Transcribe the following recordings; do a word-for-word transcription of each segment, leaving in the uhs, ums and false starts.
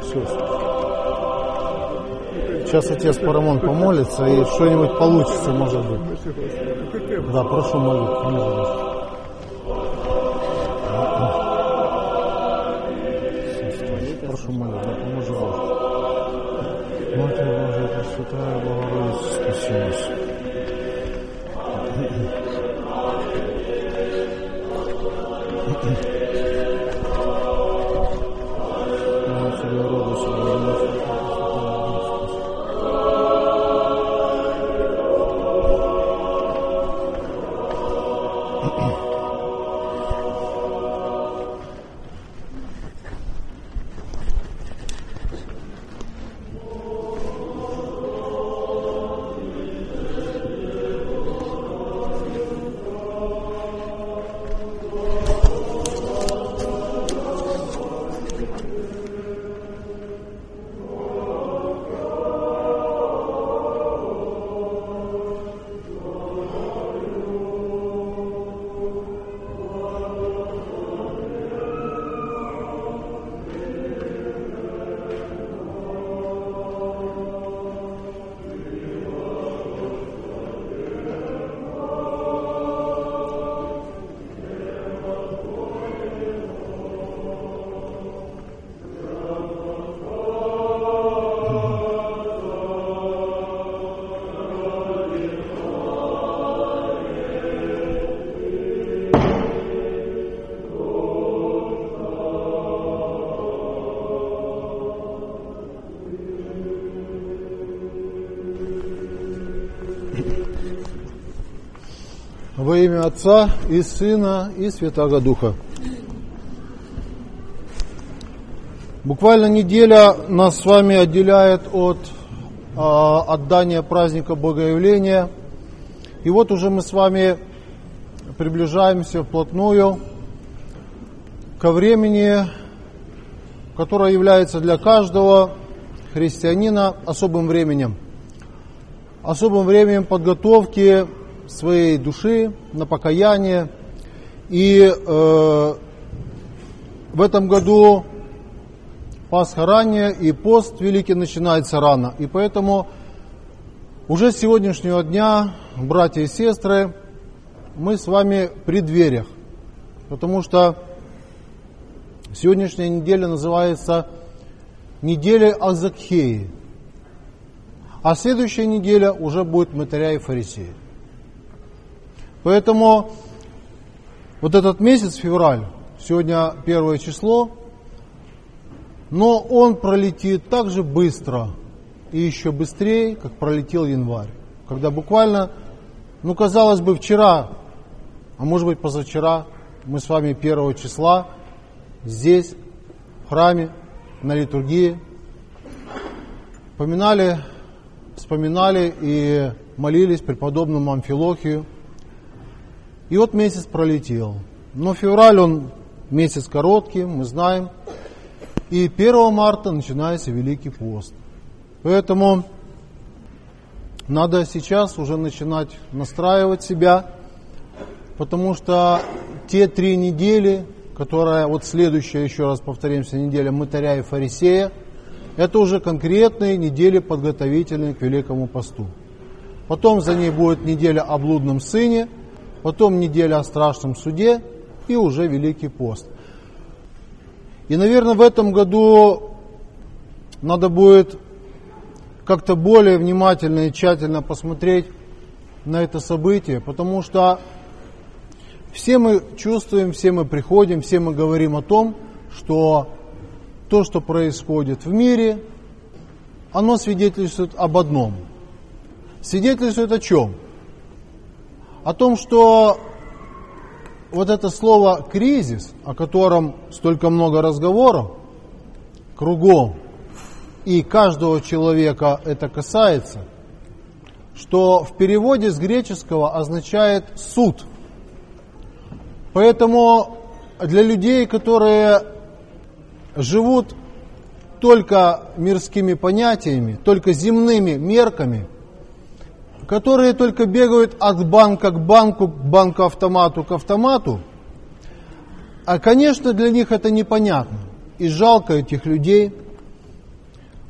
Сейчас. Сейчас отец Парамон помолится, и что-нибудь получится, может быть. Да, прошу молитву. Прошу молитву, да, поможи Бог. Матерь Божия, Пресвятая Богородица, спаси нас. Матерь Богородица, во имя Отца и Сына и Святаго Духа. Буквально неделя нас с вами отделяет от э, отдания праздника Богоявления. И вот уже мы с вами приближаемся вплотную ко времени, которое является для каждого христианина особым временем. Особым временем подготовки своей души на покаяние. И э, в этом году Пасха ранее, и пост великий начинается рано. И поэтому уже с сегодняшнего дня, братья и сестры, мы с вами при дверях. Потому что сегодняшняя неделя называется неделя о Закхее. А следующая неделя уже будет Мытаря и Фарисея. Поэтому вот этот месяц, февраль, сегодня первое число, но он пролетит так же быстро и еще быстрее, как пролетел январь. Когда буквально, ну казалось бы, вчера, а может быть позавчера, мы с вами первого числа здесь, в храме, на литургии, поминали, вспоминали и молились преподобному Амфилохию. И вот месяц пролетел. Но февраль, он месяц короткий, мы знаем. И первого марта начинается Великий пост. Поэтому надо сейчас уже начинать настраивать себя, потому что те три недели, которые, вот следующая, еще раз повторимся, неделя Мытаря и Фарисея, это уже конкретные недели, подготовительные к Великому посту. Потом за ней будет неделя о блудном сыне, потом неделя о страшном суде и уже Великий пост. И, наверное, в этом году надо будет как-то более внимательно и тщательно посмотреть на это событие, потому что все мы чувствуем, все мы приходим, все мы говорим о том, что то, что происходит в мире, оно свидетельствует об одном. Свидетельствует о чем? О том, что вот это слово «кризис», о котором столько много разговоров кругом, и каждого человека это касается, что в переводе с греческого означает «суд». Поэтому для людей, которые живут только мирскими понятиями, только земными мерками, которые только бегают от банка к банку, к банку-автомату к автомату, а, конечно, для них это непонятно. И жалко этих людей,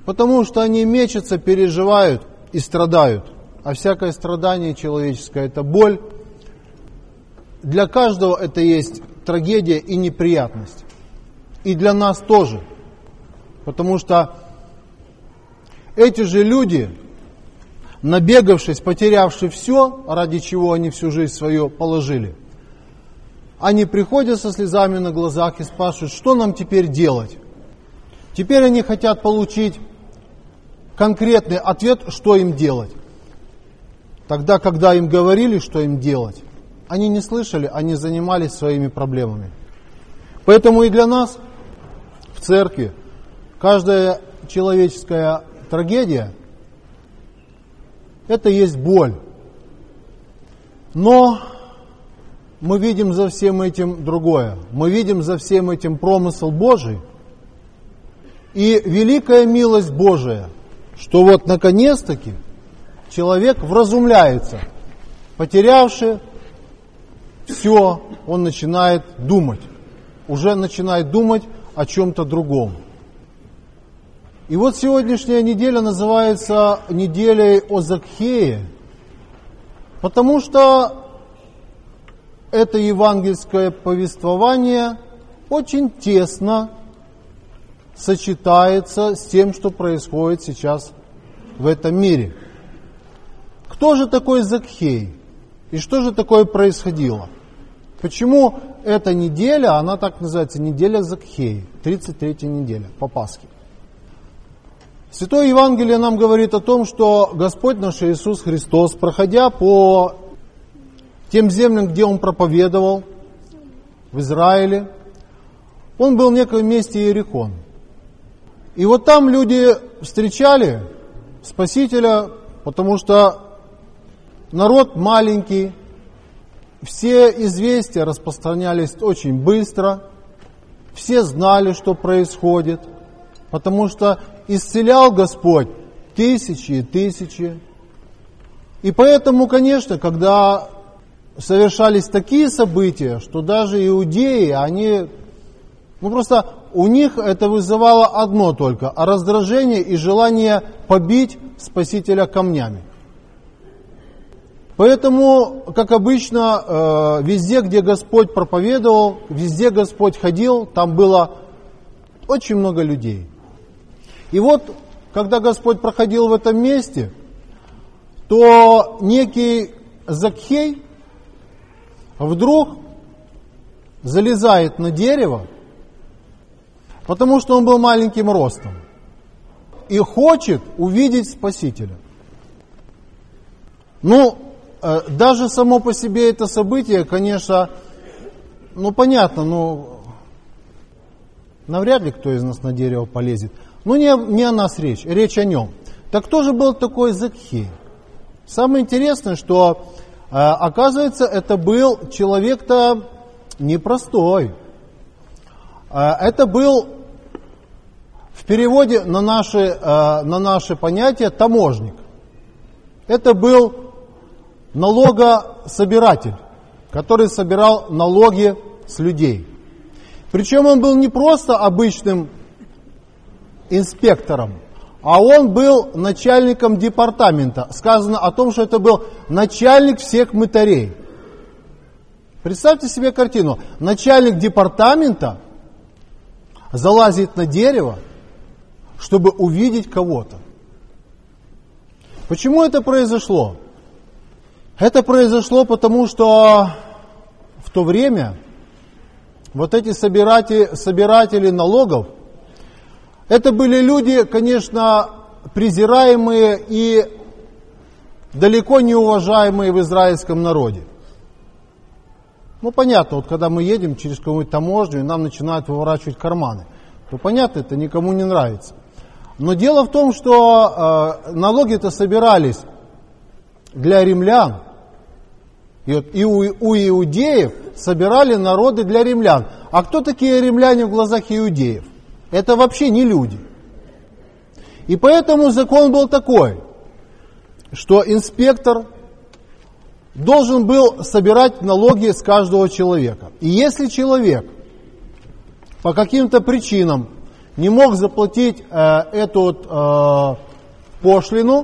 Потому что они мечутся, переживают и страдают. А всякое страдание человеческое – это боль. Для каждого это есть трагедия и неприятность. И для нас тоже. Потому что эти же люди, набегавшись, потерявшие все, ради чего они всю жизнь свою положили, они приходят со слезами на глазах и спрашивают, что нам теперь делать. Теперь они хотят получить конкретный ответ, что им делать. Тогда, когда им говорили, что им делать, они не слышали, они занимались своими проблемами. Поэтому и для нас в церкви каждая человеческая трагедия – это есть боль. Но мы видим за всем этим другое. Мы видим за всем этим промысел Божий и великая милость Божия, что вот наконец-таки человек вразумляется, потерявший все, он начинает думать, уже начинает думать о чем-то другом. И вот сегодняшняя неделя называется неделей о Закхее, потому что это евангельское повествование очень тесно сочетается с тем, что происходит сейчас в этом мире. Кто же такой Закхей? И что же такое происходило? Почему эта неделя, она так называется, неделя Закхея, тридцать третья неделя по Пасхе? Святое Евангелие нам говорит о том, что Господь наш Иисус Христос, проходя по тем землям, где Он проповедовал, в Израиле, Он был в неком месте Иерихон. И вот там люди встречали Спасителя, потому что народ маленький, все известия распространялись очень быстро, все знали, что происходит, потому что исцелял Господь тысячи и тысячи. И поэтому, конечно, когда совершались такие события, что даже иудеи, они, ну просто у них это вызывало одно только, а раздражение и желание побить Спасителя камнями. Поэтому, как обычно, везде, где Господь проповедовал, везде Господь ходил, там было очень много людей. И вот, когда Господь проходил в этом месте, то некий Закхей вдруг залезает на дерево, потому что он был маленьким ростом, и хочет увидеть Спасителя. Ну, даже само по себе это событие, конечно, ну понятно, ну навряд ли кто из нас на дерево полезет. Но не, не о нас речь, речь о нем. Так кто же был такой Закхей? Самое интересное, что оказывается, это был человек-то непростой. Это был в переводе на наши, на наши понятия таможник. Это был налогособиратель, который собирал налоги с людей. Причем он был не просто обычным инспектором, а он был начальником департамента. Сказано о том, что это был начальник всех мытарей. Представьте себе картину. Начальник департамента залазит на дерево, чтобы увидеть кого-то. Почему это произошло? Это произошло потому, что в то время вот эти собиратели, собиратели налогов, это были люди, конечно, презираемые и далеко не уважаемые в израильском народе. Ну, понятно, вот когда мы едем через какую-нибудь таможню, и нам начинают выворачивать карманы, то понятно, это никому не нравится. Но дело в том, что э, налоги-то собирались для римлян, и, вот, и у, у иудеев собирали народы для римлян. А кто такие римляне в глазах иудеев? Это вообще не люди. И поэтому закон был такой, что инспектор должен был собирать налоги с каждого человека. И если человек по каким-то причинам не мог заплатить э, эту вот, э, пошлину,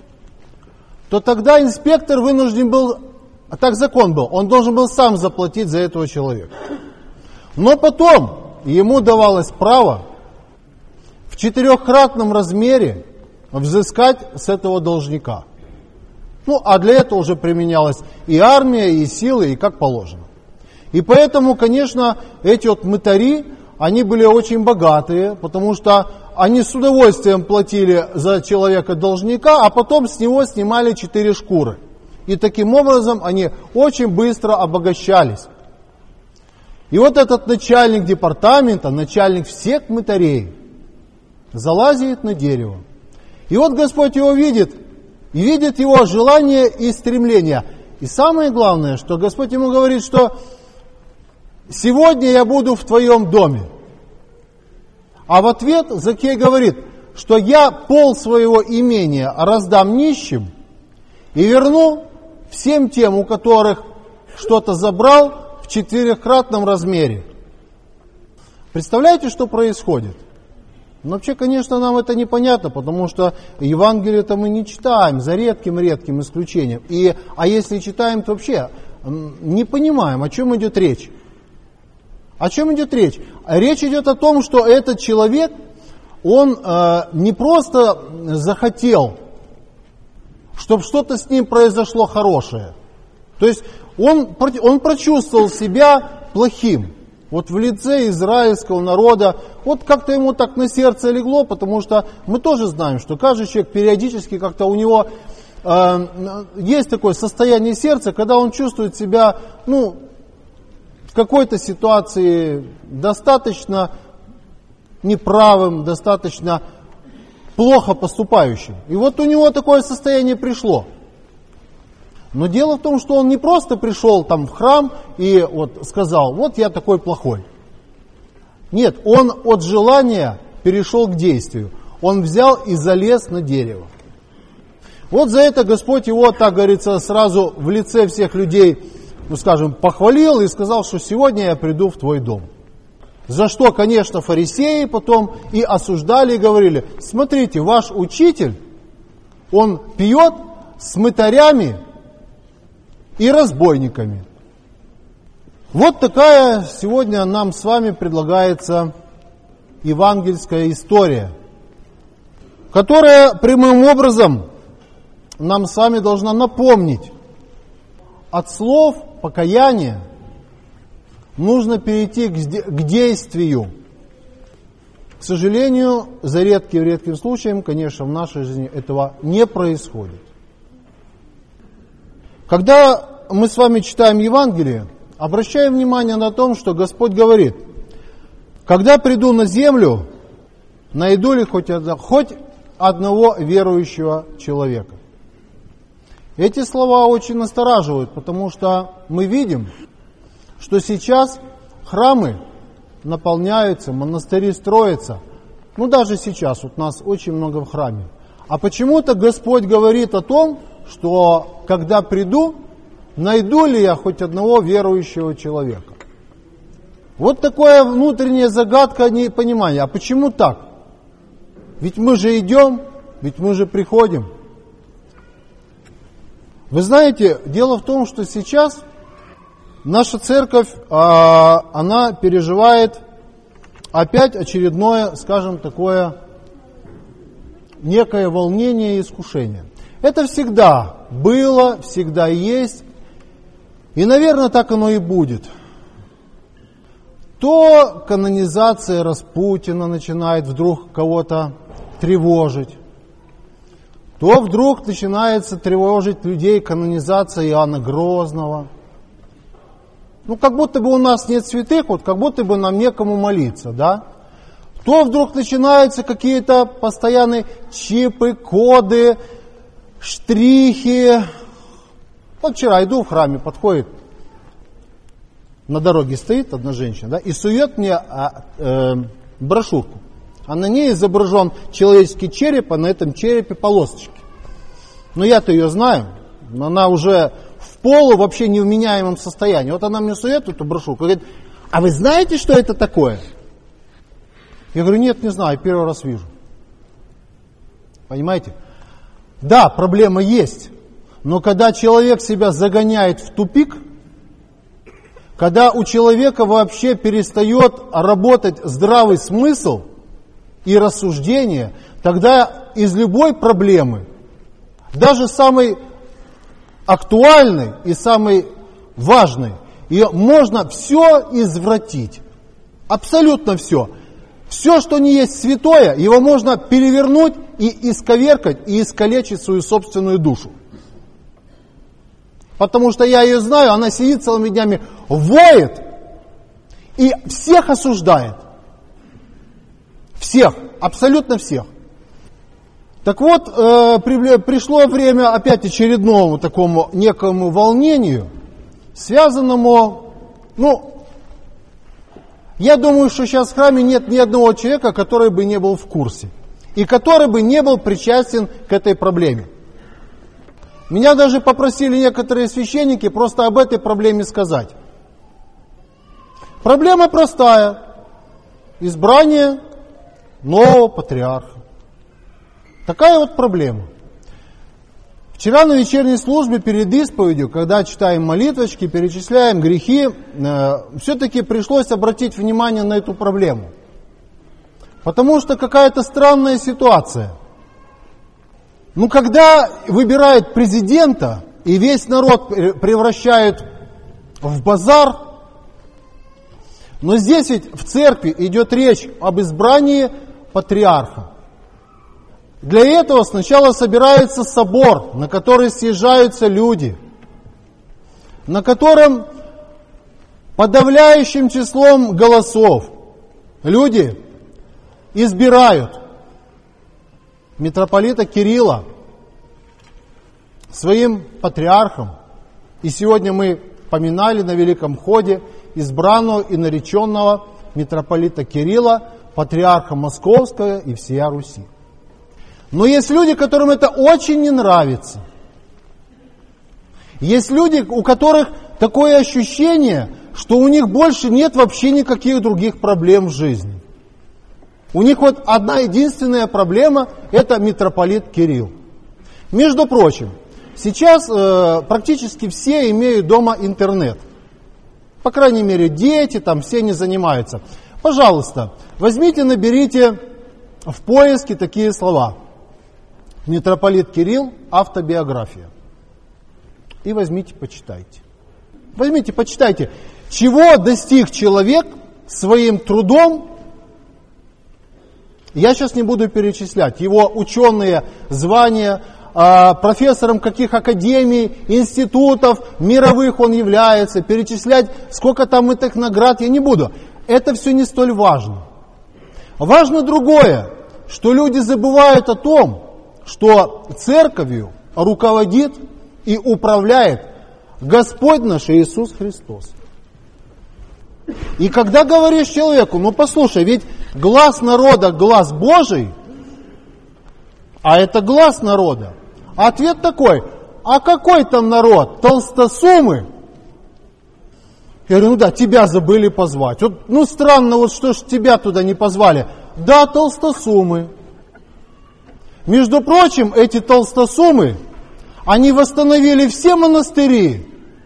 то тогда инспектор вынужден был, а так закон был, он должен был сам заплатить за этого человека. Но потом ему давалось право в четырехкратном размере взыскать с этого должника. Ну, а для этого уже применялась и армия, и силы, и как положено. И поэтому, конечно, эти вот мытари, они были очень богатые, потому что они с удовольствием платили за человека-должника, а потом с него снимали четыре шкуры. И таким образом они очень быстро обогащались. И вот этот начальник департамента, начальник всех мытарей, залазит на дерево. И вот Господь его видит, и видит его желание и стремление. И самое главное, что Господь ему говорит, что сегодня я буду в твоем доме. А в ответ Закхей говорит, что я пол своего имения раздам нищим и верну всем тем, у которых что-то забрал, в четырехкратном размере. Представляете, что происходит? Но вообще, конечно, нам это непонятно, потому что Евангелие-то мы не читаем, за редким-редким исключением. И, а если читаем, то вообще не понимаем, о чем идет речь. О чем идет речь? Речь идет о том, что этот человек, он э, не просто захотел, чтобы что-то с ним произошло хорошее. То есть он, он прочувствовал себя плохим. Вот в лице израильского народа, вот как-то ему так на сердце легло, потому что мы тоже знаем, что каждый человек периодически как-то у него э, есть такое состояние сердца, когда он чувствует себя, ну, в какой-то ситуации достаточно неправым, достаточно плохо поступающим. И вот у него такое состояние пришло. Но дело в том, что он не просто пришел там в храм и вот сказал, вот я такой плохой. Нет, он от желания перешел к действию. Он взял и залез на дерево. Вот за это Господь его, так говорится, сразу в лице всех людей, ну скажем, похвалил и сказал, что сегодня я приду в твой дом. За что, конечно, фарисеи потом и осуждали и говорили, смотрите, ваш учитель, он пьет с мытарями и разбойниками. Вот такая сегодня нам с вами предлагается евангельская история, которая прямым образом нам с вами должна напомнить, от слов покаяния нужно перейти к действию. К сожалению, за редким-редким случаем, конечно, в нашей жизни этого не происходит. Когда мы с вами читаем Евангелие, обращаем внимание на то, что Господь говорит, когда приду на землю, найду ли хоть, одно, хоть одного верующего человека. Эти слова очень настораживают, потому что мы видим, что сейчас храмы наполняются, монастыри строятся. Ну даже сейчас, вот нас очень много в храме. А почему-то Господь говорит о том, что когда приду, найду ли я хоть одного верующего человека. Вот такое внутренняя загадка непонимания. А почему так? Ведь мы же идем, ведь мы же приходим. Вы знаете, дело в том, что сейчас наша церковь, она переживает опять очередное, скажем, такое некое волнение и искушение. Это всегда было, всегда есть, и, наверное, так оно и будет. То канонизация Распутина начинает вдруг кого-то тревожить, то вдруг начинается тревожить людей канонизация Иоанна Грозного. Ну, как будто бы у нас нет святых, вот как будто бы нам некому молиться, да? То вдруг начинаются какие-то постоянные чипы, коды, штрихи. Вот вчера иду в храме, подходит, на дороге стоит одна женщина, да, и сует мне а, э, брошюрку. А на ней изображен человеческий череп, а на этом черепе полосочки. Но я-то ее знаю, но она уже в полу вообще невменяемом состоянии. Вот она мне сует эту брошюрку и говорит, а вы знаете, что это такое? Я говорю, нет, не знаю, первый раз вижу. Понимаете? Да, проблема есть, но когда человек себя загоняет в тупик, когда у человека вообще перестает работать здравый смысл и рассуждение, тогда из любой проблемы, даже самой актуальной и самой важной, ее можно все извратить. Абсолютно все. Все, что не есть святое, его можно перевернуть и исковеркать, и искалечить свою собственную душу. Потому что я ее знаю, она сидит целыми днями, воет и всех осуждает. Всех, абсолютно всех. Так вот, э, при, пришло время опять очередному такому некому волнению, связанному, ну, я думаю, что сейчас в храме нет ни одного человека, который бы не был в курсе и который бы не был причастен к этой проблеме. Меня даже попросили некоторые священники просто об этой проблеме сказать. Проблема простая. Избрание нового патриарха. Такая вот проблема. Вчера на вечерней службе перед исповедью, когда читаем молитвочки, перечисляем грехи, э, все-таки пришлось обратить внимание на эту проблему. Потому что какая-то странная ситуация. Ну, когда выбирают президента, и весь народ превращают в базар, но здесь ведь в церкви идет речь об избрании патриарха. Для этого сначала собирается собор, на который съезжаются люди, на котором подавляющим числом голосов люди избирают митрополита Кирилла своим патриархом. И сегодня мы поминали на Великом Ходе избранного и нареченного митрополита Кирилла, патриарха Московского и всея Руси. Но есть люди, которым это очень не нравится. Есть люди, у которых такое ощущение, что у них больше нет вообще никаких других проблем в жизни. У них вот одна единственная проблема – это митрополит Кирилл. Между прочим, сейчас э, практически все имеют дома интернет. По крайней мере, дети, там все не занимаются. Пожалуйста, возьмите, наберите в поиске такие слова. Митрополит Кирилл, автобиография. И возьмите, почитайте. Возьмите, почитайте, чего достиг человек своим трудом. Я сейчас не буду перечислять его ученые звания, профессором каких академий, институтов мировых он является, перечислять, сколько там этих наград, я не буду. Это все не столь важно. Важно другое, что люди забывают о том, что церковью руководит и управляет Господь наш Иисус Христос. И когда говоришь человеку, ну послушай, ведь глас народа, глас Божий, а это глас народа. Ответ такой, а какой там народ? Толстосумы? Я говорю, ну да, тебя забыли позвать. Вот, ну странно, вот что ж тебя туда не позвали. Да, толстосумы. Между прочим, эти толстосумы, они восстановили все монастыри.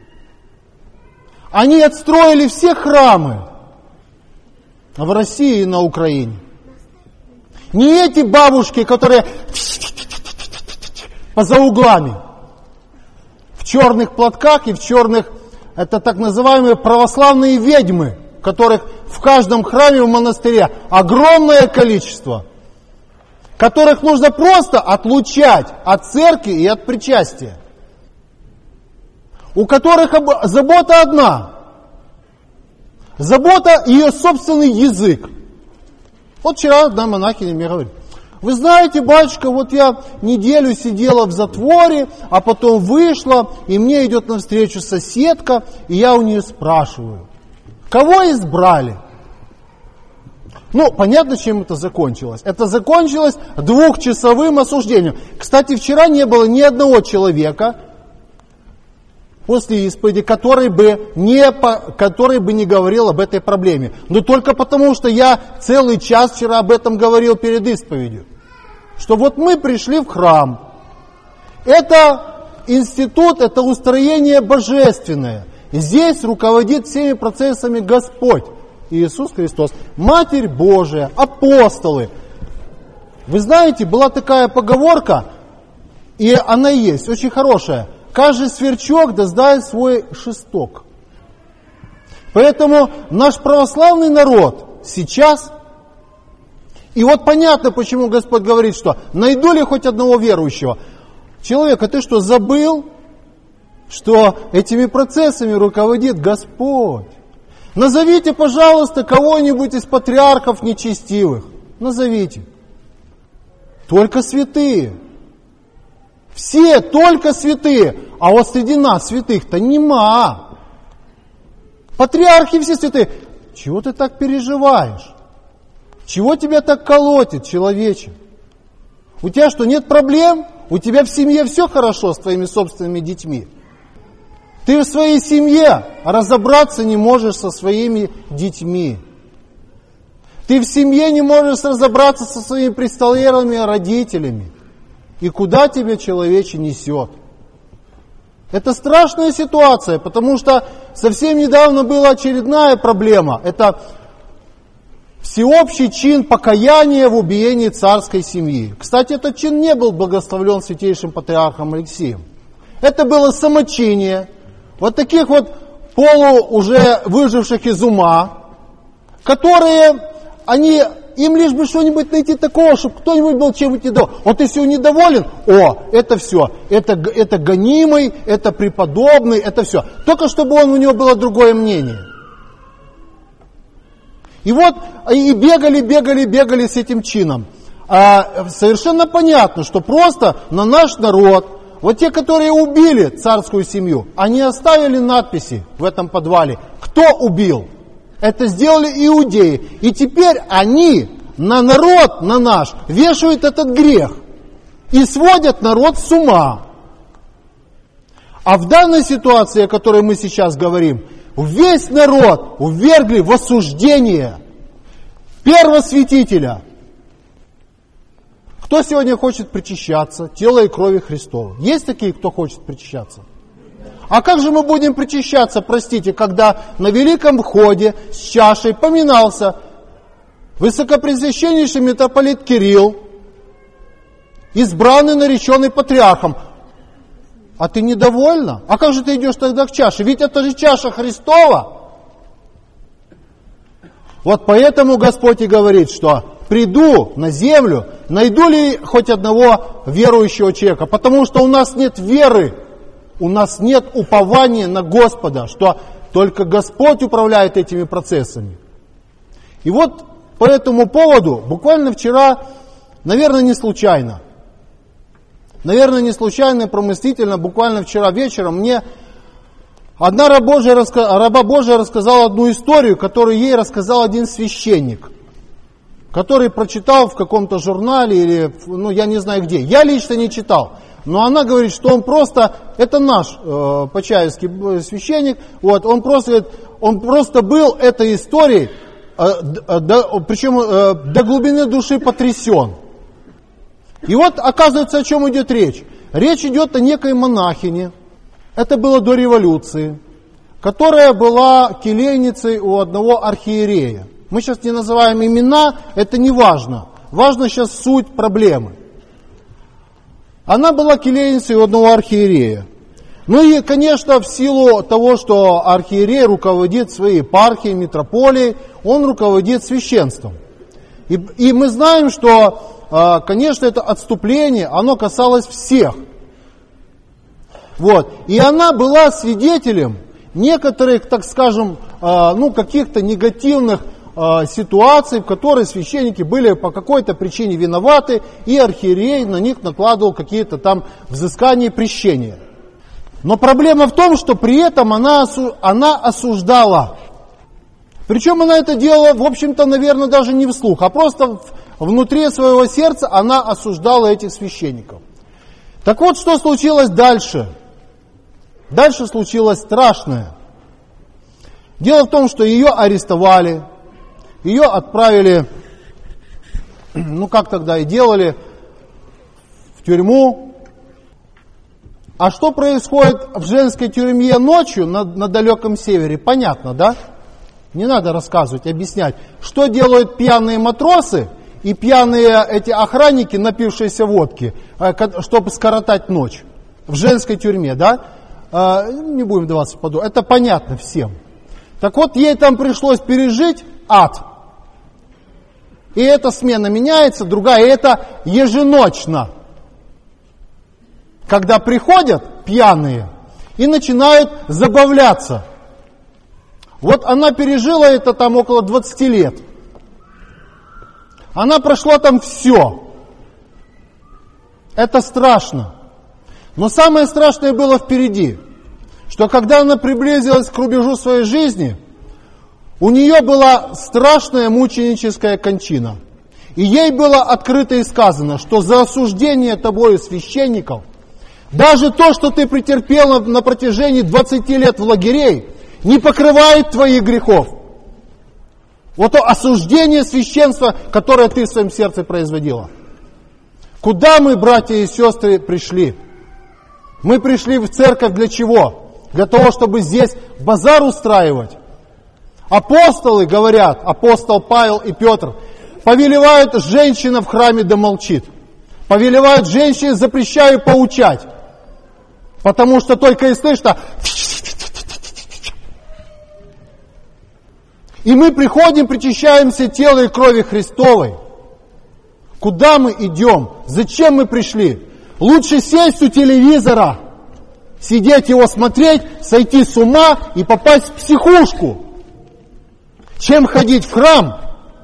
Они отстроили все храмы в России и на Украине. Не эти бабушки, которые за углами, в черных платках и в черных, это так называемые православные ведьмы, которых в каждом храме в монастыре огромное количество, которых нужно просто отлучать от церкви и от причастия, у которых забота одна, забота ее собственный язык. Вот вчера одна монахиня мне говорит, вы знаете, батюшка, вот я неделю сидела в затворе, а потом вышла, и мне идет навстречу соседка, и я у нее спрашиваю, кого избрали? Ну, понятно, чем это закончилось. Это закончилось двухчасовым осуждением. Кстати, вчера не было ни одного человека, после исповеди, который бы, не, который бы не говорил об этой проблеме. Но только потому, что я целый час вчера об этом говорил перед исповедью. Что вот мы пришли в храм. Это институт, это устроение божественное. Здесь руководит всеми процессами Господь, Иисус Христос, Матерь Божия, апостолы. Вы знаете, была такая поговорка, и она есть, очень хорошая. Каждый сверчок да знает свой шесток. Поэтому наш православный народ сейчас, и вот понятно, почему Господь говорит, что найду ли хоть одного верующего. Человек, а ты что, забыл, что этими процессами руководит Господь? Назовите, пожалуйста, кого-нибудь из патриархов нечестивых. Назовите. Только святые. Все только святые. А вот среди нас святых-то нема. Патриархи все святые. Чего ты так переживаешь? Чего тебя так колотит, человече? У тебя что, нет проблем? У тебя в семье все хорошо с твоими собственными детьми? Ты в своей семье разобраться не можешь со своими детьми. Ты в семье не можешь разобраться со своими престарелыми родителями. И куда тебя, человече, несет? Это страшная ситуация, потому что совсем недавно была очередная проблема. Это всеобщий чин покаяния в убиении царской семьи. Кстати, этот чин не был благословлен святейшим патриархом Алексием. Это было самочиние вот таких вот полу уже выживших из ума, которые, они, им лишь бы что-нибудь найти такого, чтобы кто-нибудь был чем-нибудь недоволен. Вот если он недоволен, о, это все, это, это гонимый, это преподобный, это все. Только чтобы он, у него было другое мнение. И вот, и бегали, бегали, бегали с этим чином. А совершенно понятно, что просто на наш народ, вот те, которые убили царскую семью, они оставили надписи в этом подвале. Кто убил? Это сделали иудеи. И теперь они на народ, на наш, вешают этот грех. И сводят народ с ума. А в данной ситуации, о которой мы сейчас говорим, весь народ увергли в осуждение первосвятителя. Кто сегодня хочет причащаться тела и крови Христова? Есть такие, кто хочет причащаться? А как же мы будем причащаться, простите, когда на Великом Входе с чашей поминался высокопресвященнейший митрополит Кирилл, избранный, нареченный патриархом? А ты недовольна? А как же ты идешь тогда к чаше? Ведь это же чаша Христова. Вот поэтому Господь и говорит, что приду на землю, найду ли хоть одного верующего человека, потому что у нас нет веры, у нас нет упования на Господа, что только Господь управляет этими процессами. И вот по этому поводу, буквально вчера, наверное, не случайно, наверное, не случайно и промыслительно, буквально вчера вечером мне одна раба Божия, раба Божия рассказала одну историю, которую ей рассказал один священник, который прочитал в каком-то журнале или, ну, я не знаю где. Я лично не читал. Но она говорит, что он просто, это наш э, почаевский священник, вот, он просто, говорит, он просто был этой историей, э, до, причем э, до глубины души потрясен. И вот, оказывается, о чем идет речь. Речь идет о некой монахине, это было до революции, которая была келейницей у одного архиерея. Мы сейчас не называем имена, это не важно. Важно сейчас суть проблемы. Она была келейницей у одного архиерея. Ну и, конечно, в силу того, что архиерей руководит своей епархией, митрополией, он руководит священством. И, и мы знаем, что, конечно, это отступление, оно касалось всех. Вот. И она была свидетелем некоторых, так скажем, ну, каких-то негативных ситуаций, в которой священники были по какой-то причине виноваты, и архиерей на них накладывал какие-то там взыскания и прещения. Но проблема в том, что при этом она, она осуждала. Причем она это делала, в общем-то, наверное, даже не вслух, а просто внутри своего сердца она осуждала этих священников. Так вот, что случилось дальше. Дальше случилось страшное. Дело в том, что ее арестовали, ее отправили, ну как тогда и делали, в тюрьму. А что происходит в женской тюрьме ночью на, на далеком севере, понятно, да? Не надо рассказывать, объяснять. Что делают пьяные матросы и пьяные эти охранники, напившиеся водки, чтобы скоротать ночь в женской тюрьме, да? Не будем вдаваться в подробности, это понятно всем. Так вот, ей там пришлось пережить ад. И эта смена меняется, другая, и это еженочно. Когда приходят пьяные и начинают забавляться. Вот она пережила это там около двадцати лет. Она прошла там все. Это страшно. Но самое страшное было впереди. Что когда она приблизилась к рубежу своей жизни, у нее была страшная мученическая кончина. И ей было открыто и сказано, что за осуждение тобою священников, даже то, что ты претерпела на протяжении двадцати лет в лагерей, не покрывает твоих грехов. Вот то осуждение священства, которое ты в своем сердце производила. Куда мы, братья и сестры, пришли? Мы пришли в церковь для чего? Для того, чтобы здесь базар устраивать. Апостолы говорят, апостол Павел и Петр, повелевают женщина в храме да молчит. Повелевают женщине, запрещаю поучать. Потому что только и слышно. И мы приходим, причащаемся тела и крови Христовой. Куда мы идем? Зачем мы пришли? Лучше сесть у телевизора, сидеть его смотреть, сойти с ума и попасть в психушку, чем ходить в храм,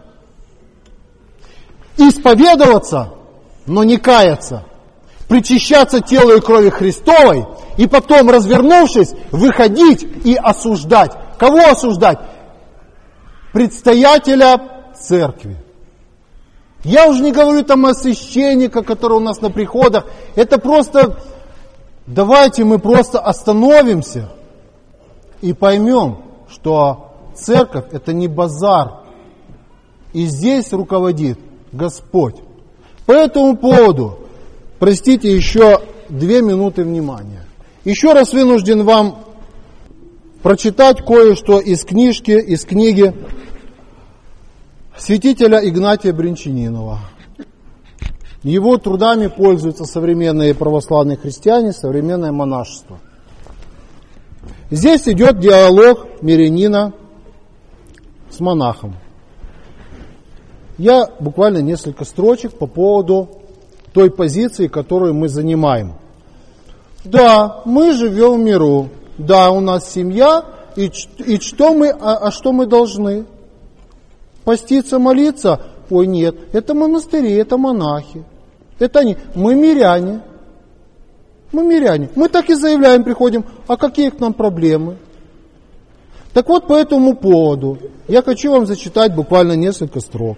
исповедоваться, но не каяться, причащаться телу и крови Христовой, и потом, развернувшись, выходить и осуждать. Кого осуждать? Предстоятеля церкви. Я уже не говорю там о священниках, которые у нас на приходах. Это просто, давайте мы просто остановимся и поймем, что церковь это не базар. И здесь руководит Господь. По этому поводу, простите, еще две минуты внимания. Еще раз вынужден вам прочитать кое-что из книжки, из книги святителя Игнатия Брянчанинова. Его трудами пользуются современные православные христиане, современное монашество. Здесь идет диалог мирянина с монахом. Я буквально несколько строчек по поводу той позиции, которую мы занимаем. Да, мы живем в миру. Да, у нас семья. И, и что мы, а, а что мы должны? Поститься, молиться? Ой, нет, это монастыри, это монахи. Это они. Мы миряне. Мы миряне. Мы так и заявляем, приходим, а какие к нам проблемы? Так вот, по этому поводу я хочу вам зачитать буквально несколько строк.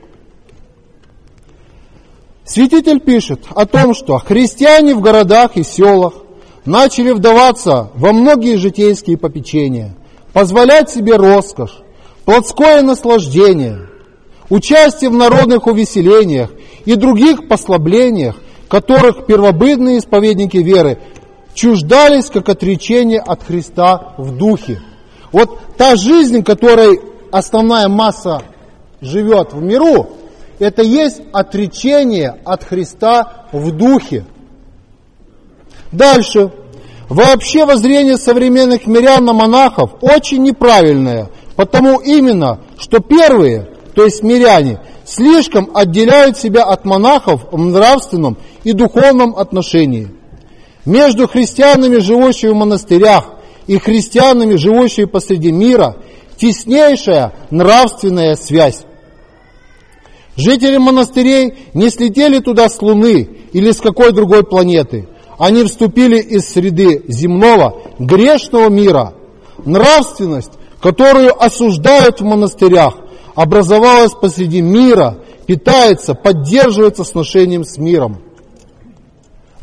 Святитель пишет о том, что христиане в городах и селах начали вдаваться во многие житейские попечения, позволять себе роскошь, плотское наслаждение, участие в народных увеселениях и других послаблениях, которых первобытные исповедники веры чуждались как отречение от Христа в духе. Вот та жизнь, которой основная масса живет в миру, это есть отречение от Христа в духе. Дальше. Вообще воззрение современных мирян на монахов очень неправильное, потому именно, что первые, то есть миряне, слишком отделяют себя от монахов в нравственном и духовном отношении. Между христианами, живущими в монастырях, и христианами, живущими посреди мира, теснейшая нравственная связь. Жители монастырей не слетели туда с Луны или с какой другой планеты. Они вступили из среды земного, грешного мира. Нравственность, которую осуждают в монастырях, образовалась посреди мира, питается, поддерживается сношением с миром.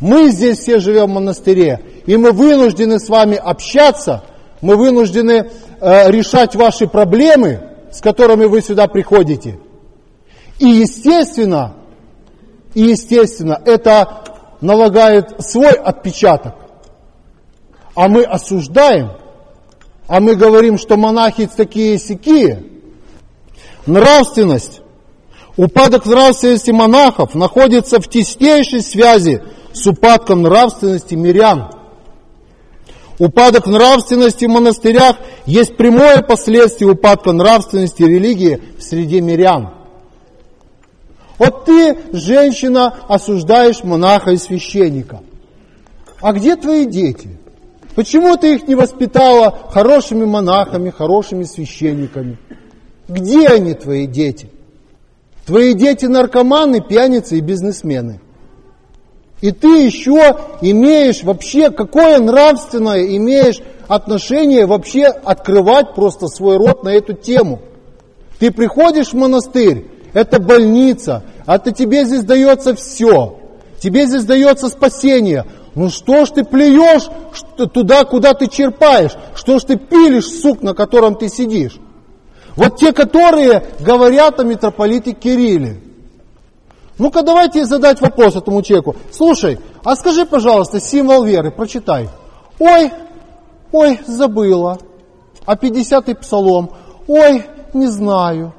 Мы здесь все живем в монастыре, и мы вынуждены с вами общаться, мы вынуждены э, решать ваши проблемы, с которыми вы сюда приходите. И естественно, и естественно, это налагает свой отпечаток. А мы осуждаем, а мы говорим, что монахи такие-сякие. Нравственность, упадок нравственности монахов находится в теснейшей связи с упадком нравственности мирян. Упадок нравственности в монастырях есть прямое последствие упадка нравственности религии в среде мирян. Вот ты, женщина, осуждаешь монаха и священника. А где твои дети? Почему ты их не воспитала хорошими монахами, хорошими священниками? Где они, твои дети? Твои дети наркоманы, пьяницы и бизнесмены. И ты еще имеешь вообще, какое нравственное имеешь отношение вообще открывать просто свой рот на эту тему. Ты приходишь в монастырь, это больница, а то тебе здесь дается все. Тебе здесь дается спасение. Ну что ж ты плюешь туда, куда ты черпаешь? Что ж ты пилишь сук, на котором ты сидишь? Вот те, которые говорят о митрополите Кирилле. Ну-ка давайте задать вопрос этому человеку. Слушай, а скажи, пожалуйста, символ веры, прочитай. Ой, ой, забыла. А пятидесятый псалом? Ой, не знаю.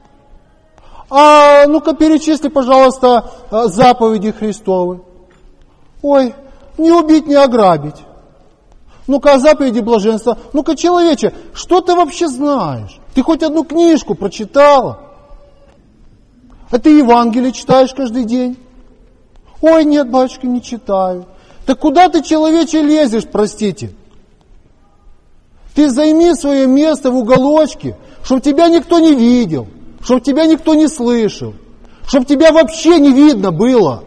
А ну-ка перечисли, пожалуйста, заповеди Христовы. Ой, не убить, не ограбить. Ну-ка, заповеди блаженства. Ну-ка, человече, что ты вообще знаешь? Ты хоть одну книжку прочитала? А ты Евангелие читаешь каждый день? Ой, нет, батюшка, не читаю. Так куда ты, человече, лезешь, простите? Ты займи свое место в уголочке, чтобы тебя никто не видел, чтобы тебя никто не слышал, чтобы тебя вообще не видно было.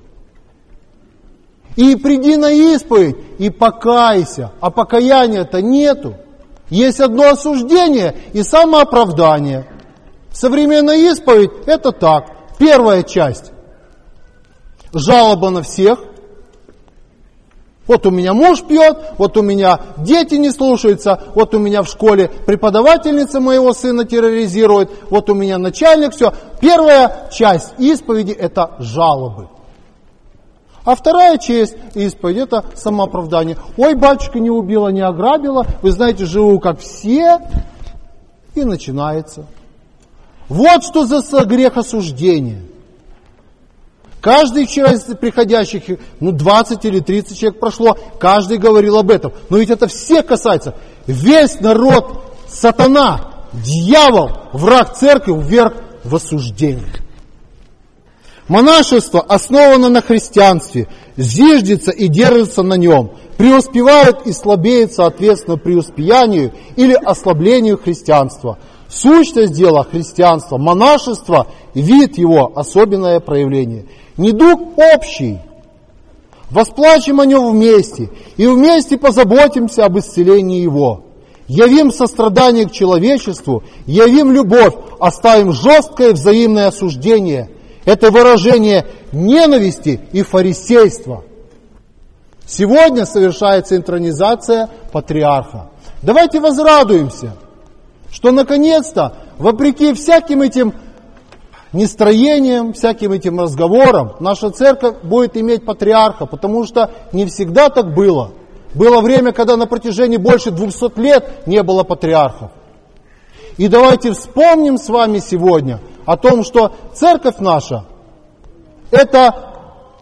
И приди на исповедь и покайся. А покаяния-то нету. Есть одно осуждение и самооправдание. Современная исповедь – это так. Первая часть. Жалоба на всех. Вот у меня муж пьет, вот у меня дети не слушаются, вот у меня в школе преподавательница моего сына терроризирует, вот у меня начальник, все. Первая часть исповеди – это жалобы. А вторая часть исповеди – это самооправдание. Ой, батюшка, не убила, не ограбила, вы знаете, живу как все. И начинается. Вот что за грех осуждения. Каждый вчера из приходящих, ну двадцать или тридцать человек прошло, каждый говорил об этом. Но ведь это всех касается. Весь народ, сатана, дьявол, враг церкви вверх в осуждение. Монашество основано на христианстве, зиждется и держится на нем, преуспевает и слабеет соответственно преуспеянию или ослаблению христианства. Сущность дела христианства, монашество, вид его, особенное проявление. Недуг общий. Восплачем о нем вместе, и вместе позаботимся об исцелении его. Явим сострадание к человечеству, явим любовь, оставим жесткое взаимное осуждение. Это выражение ненависти и фарисейства. Сегодня совершается интронизация патриарха. Давайте возрадуемся, что наконец-то, вопреки всяким этим нестроениям, всяким этим разговорам, наша церковь будет иметь патриарха, потому что не всегда так было. Было время, когда на протяжении больше двухсот лет не было патриархов. И давайте вспомним с вами сегодня о том, что церковь наша – это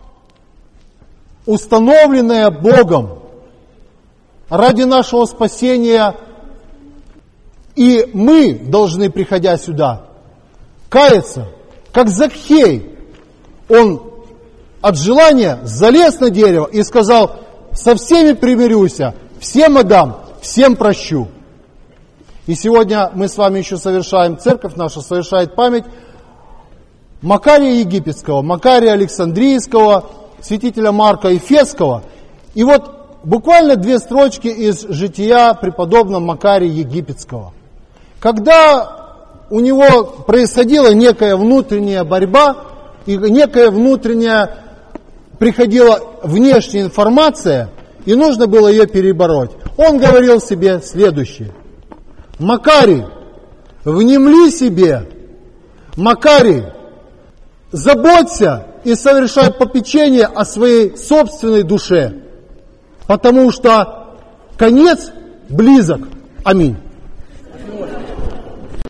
установленная Богом ради нашего спасения, и мы должны, приходя сюда, каяться, как Закхей. Он от желания залез на дерево и сказал: со всеми примирюся, всем отдам, всем прощу. И сегодня мы с вами еще совершаем, церковь наша совершает память Макария Египетского, Макария Александрийского, святителя Марка Ефесского. И вот буквально две строчки из жития преподобного Макария Египетского. Когда у него происходила некая внутренняя борьба и некое внутреннее приходила внешняя информация, и нужно было ее перебороть. Он говорил себе следующее. Макарий, внемли себе, Макарий, заботься и совершай попечение о своей собственной душе, потому что конец близок. Аминь.